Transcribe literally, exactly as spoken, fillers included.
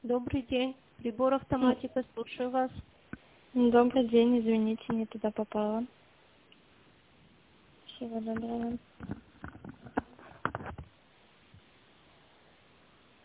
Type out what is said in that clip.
Добрый день. Прибор автоматика, слушаю вас. Добрый день, извините, не туда попала. Всего доброго.